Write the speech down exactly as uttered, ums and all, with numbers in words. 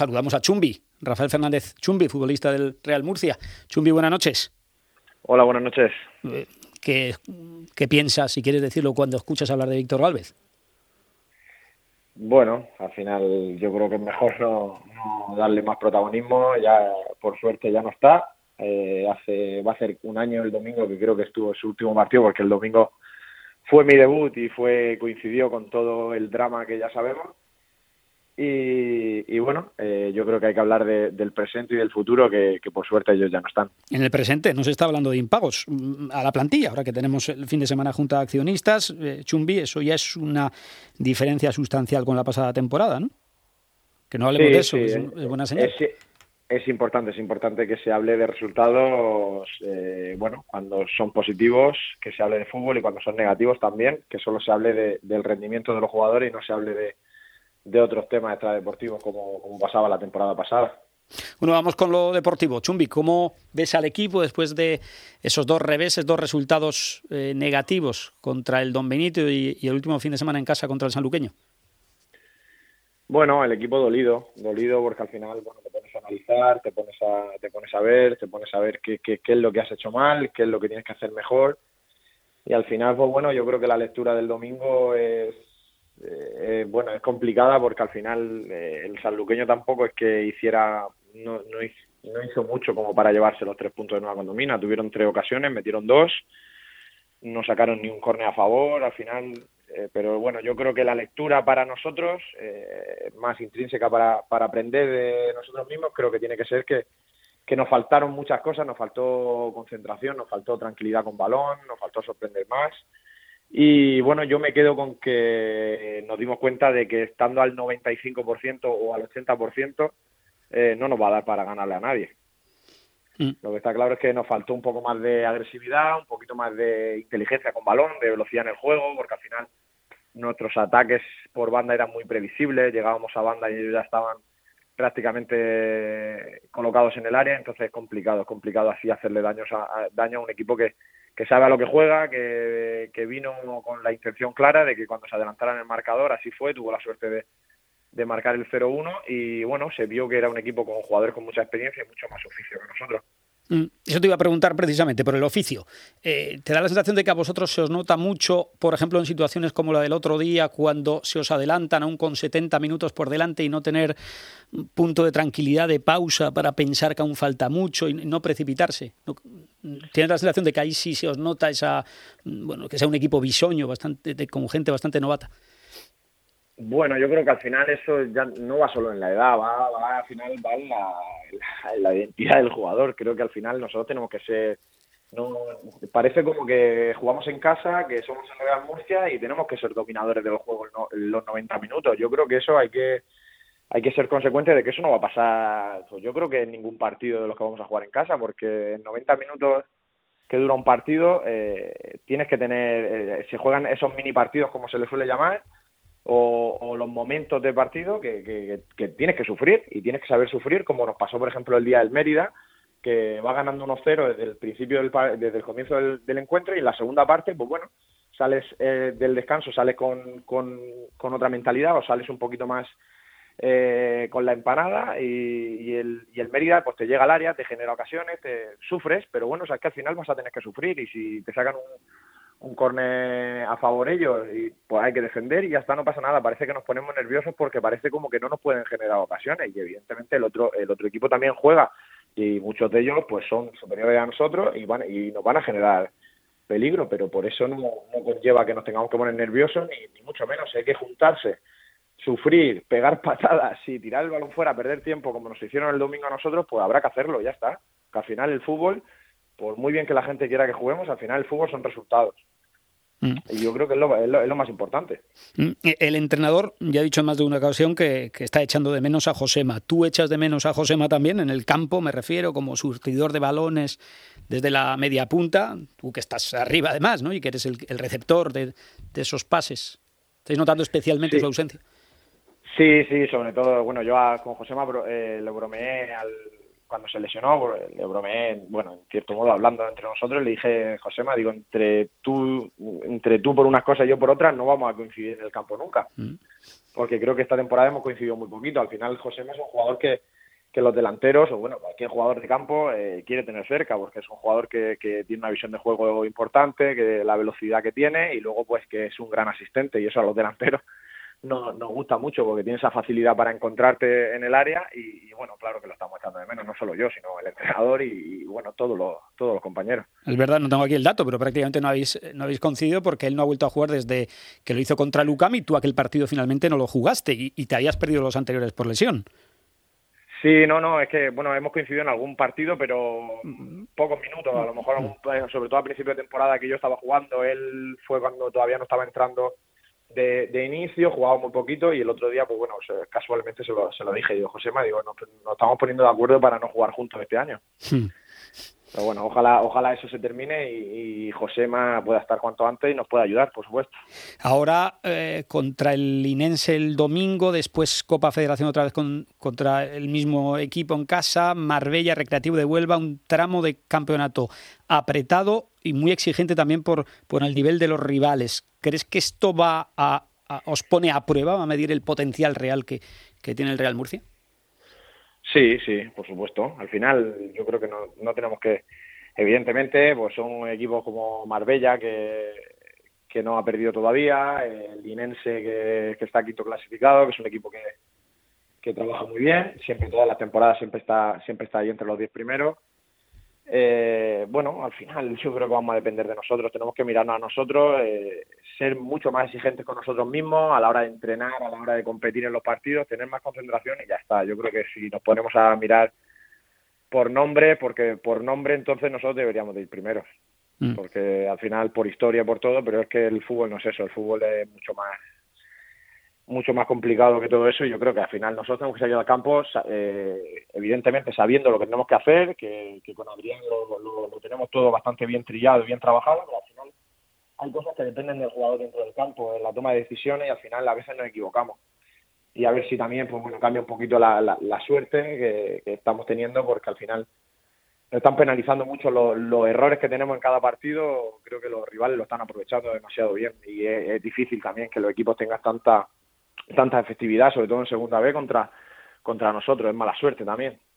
saludamos a Chumbi, Rafael Fernández Chumbi, futbolista del Real Murcia. Chumbi, buenas noches. Hola, buenas noches. ¿Qué, qué piensas, si quieres decirlo, cuando escuchas hablar de Víctor Gálvez? Bueno, al final yo creo que es mejor no, no darle más protagonismo. Ya, por suerte, ya no está. Eh, hace va a ser un año el domingo que creo que estuvo en su último partido, porque el domingo fue mi debut y fue coincidió con todo el drama que ya sabemos. Y, y bueno, eh, yo creo que hay que hablar de, del presente y del futuro, que, que por suerte ellos ya no están. En el presente no se está hablando de impagos a la plantilla, ahora que tenemos el fin de semana junta de accionistas. eh, Chumbi, eso ya es una diferencia sustancial con la pasada temporada, ¿no? Que no hablemos Sí, de eso, sí, es, es, es buena señal. Es, es importante, es importante que se hable de resultados, eh, bueno, cuando son positivos, que se hable de fútbol, y cuando son negativos también, que solo se hable de, del rendimiento de los jugadores y no se hable de de otros temas extradeportivos como, como pasaba la temporada pasada. Bueno, vamos con lo deportivo. Chumbi, ¿cómo ves al equipo después de esos dos reveses, dos resultados eh, negativos contra el Don Benito y, y el último fin de semana en casa contra el sanluqueño? Bueno, el equipo dolido, dolido porque al final, bueno, te pones a analizar, te pones a, te pones a ver, te pones a ver qué, qué, qué es lo que has hecho mal, qué es lo que tienes que hacer mejor. Y al final, pues bueno, yo creo que la lectura del domingo es Eh, bueno, es complicada porque al final eh, el sanluqueño tampoco es que hiciera, no, no, hizo, no hizo mucho como para llevarse los tres puntos de Nueva Condomina. Tuvieron tres ocasiones, metieron dos, no sacaron ni un córner a favor al final, eh, pero bueno, yo creo que la lectura para nosotros, eh, más intrínseca para, para aprender de nosotros mismos, creo que tiene que ser que, que nos faltaron muchas cosas, nos faltó concentración, nos faltó tranquilidad con balón, nos faltó sorprender más. Y bueno, yo me quedo con que nos dimos cuenta de que estando al noventa y cinco por ciento o al ochenta por ciento eh, no nos va a dar para ganarle a nadie. Mm. Lo que está claro es que nos faltó un poco más de agresividad, un poquito más de inteligencia con balón, de velocidad en el juego, porque al final nuestros ataques por banda eran muy previsibles, llegábamos a banda y ellos ya estaban prácticamente colocados en el área, entonces es complicado, es complicado así hacerle daños a, a, daño a un equipo que que sabe a lo que juega, que, que vino con la intención clara de que cuando se adelantara en el marcador, así fue, tuvo la suerte de, de marcar el cero uno y bueno, se vio que era un equipo con jugadores con mucha experiencia y mucho más oficio que nosotros. Eso te iba a preguntar precisamente por el oficio. Eh, ¿Te da la sensación de que a vosotros se os nota mucho, por ejemplo, en situaciones como la del otro día, cuando se os adelantan aún con setenta minutos por delante y no tener un punto de tranquilidad, de pausa para pensar que aún falta mucho y no precipitarse? ¿No? ¿Tienes la sensación de que ahí sí se os nota esa, bueno, que sea un equipo bisoño, bastante, de, con gente bastante novata? Bueno, yo creo que al final eso ya no va solo en la edad, va, va al final va en la, la, la identidad del jugador. Creo que al final nosotros tenemos que ser, no parece como que jugamos en casa, que somos el Real Murcia y tenemos que ser dominadores del juego en los noventa minutos. Yo creo que eso hay que hay que ser consecuente de que eso no va a pasar, pues yo creo que en ningún partido de los que vamos a jugar en casa, porque en noventa minutos que dura un partido eh, tienes que tener, eh, se juegan esos mini partidos como se les suele llamar, O, o los momentos de partido que, que, que tienes que sufrir y tienes que saber sufrir, como nos pasó por ejemplo el día del Mérida, que va ganando uno cero desde el principio del, desde el comienzo del, del encuentro, y en la segunda parte pues bueno, sales eh, del descanso, sales con, con, con otra mentalidad o sales un poquito más eh, con la empanada y, y, el, y el Mérida pues te llega al área, te genera ocasiones, te sufres, pero bueno, o sea, es que al final vas a tener que sufrir y si te sacan un un córner a favor ellos y pues hay que defender y ya está, no pasa nada. Parece que nos ponemos nerviosos porque parece como que no nos pueden generar ocasiones y evidentemente el otro el otro equipo también juega y muchos de ellos pues son superiores a nosotros y van y nos van a generar peligro, pero por eso no, no conlleva que nos tengamos que poner nerviosos ni, ni mucho menos. Hay que juntarse, sufrir, pegar patadas y tirar el balón fuera, perder tiempo como nos hicieron el domingo a nosotros, pues habrá que hacerlo, ya está. Que al final el fútbol, por muy bien que la gente quiera que juguemos, al final el fútbol son resultados. Mm. Y yo creo que es lo, es, lo, es lo más importante. El entrenador ya ha dicho en más de una ocasión que, que está echando de menos a Josema. ¿Tú echas de menos a Josema también en el campo, me refiero, como surtidor de balones desde la media punta? Tú que estás arriba además, ¿no? Y que eres el, el receptor de, de esos pases. ¿Estáis notando especialmente sí. su ausencia? Sí, sí, sobre todo, bueno, yo a, con Josema eh, le bromeé al... cuando se lesionó, le bromeé, bueno, en cierto modo, hablando entre nosotros, le dije, Josema, digo, entre tú entre tú por unas cosas y yo por otras, no vamos a coincidir en el campo nunca. Mm. porque creo que esta temporada hemos coincidido muy poquito. Al final, José es un jugador que, que los delanteros, o bueno, cualquier jugador de campo, eh, quiere tener cerca, porque es un jugador que, que tiene una visión de juego importante, que la velocidad que tiene, y luego pues que es un gran asistente, y eso a los delanteros no, nos gusta mucho, porque tiene esa facilidad para encontrarte en el área, y, y bueno, claro que lo estamos echando de menos, no solo yo, sino el entrenador y, y bueno, todos los, todos los compañeros. Es verdad, no tengo aquí el dato, pero prácticamente no habéis, no habéis coincidido porque él no ha vuelto a jugar desde que lo hizo contra Lucam y tú aquel partido finalmente no lo jugaste y, y te habías perdido los anteriores por lesión. Sí, no, no, es que, bueno, hemos coincidido en algún partido, pero pocos minutos, a lo mejor, algún, sobre todo a principio de temporada que yo estaba jugando, él fue cuando todavía no estaba entrando de, de inicio, jugaba muy poquito, y el otro día, pues bueno, casualmente se lo, se lo dije, digo, Josema, digo, nos, nos estamos poniendo de acuerdo para no jugar juntos este año. Sí. Pero bueno, ojalá ojalá eso se termine y, y Josema pueda estar cuanto antes y nos pueda ayudar, por supuesto. Ahora eh, contra el Linense el domingo, después Copa Federación otra vez con, contra el mismo equipo en casa, Marbella, Recreativo de Huelva, un tramo de campeonato apretado y muy exigente también por, por el nivel de los rivales. ¿Crees que esto va a, a os pone a prueba, va a medir el potencial real que, que tiene el Real Murcia? Sí, sí, por supuesto. Al final yo creo que no, no tenemos que, evidentemente, pues son equipos como Marbella que, que no ha perdido todavía, el Linense que, que está quinto clasificado, que es un equipo que, que trabaja muy bien, siempre todas las temporadas siempre está siempre está ahí entre los diez primeros. Eh, bueno, al final yo creo que vamos a depender de nosotros, tenemos que mirarnos a nosotros, eh, ser mucho más exigentes con nosotros mismos a la hora de entrenar, a la hora de competir en los partidos, tener más concentración y ya está. Yo creo que si nos ponemos a mirar por nombre, porque por nombre entonces nosotros deberíamos de ir primeros, mm. porque al final por historia, por todo, pero es que el fútbol no es eso, el fútbol es mucho más mucho más complicado que todo eso, y yo creo que al final nosotros tenemos que salir al campo eh, evidentemente sabiendo lo que tenemos que hacer, que, que con Adrián lo, lo, lo tenemos todo bastante bien trillado y bien trabajado, pero al final hay cosas que dependen del jugador dentro del campo, en la toma de decisiones, y al final a veces nos equivocamos. Y a ver si también pues bueno cambia un poquito la, la, la suerte que, que estamos teniendo, porque al final nos están penalizando mucho los, los errores que tenemos en cada partido. Creo que los rivales lo están aprovechando demasiado bien, y es, es difícil también que los equipos tengan tanta tanta efectividad, sobre todo en segunda B, contra, contra nosotros. Es mala suerte también.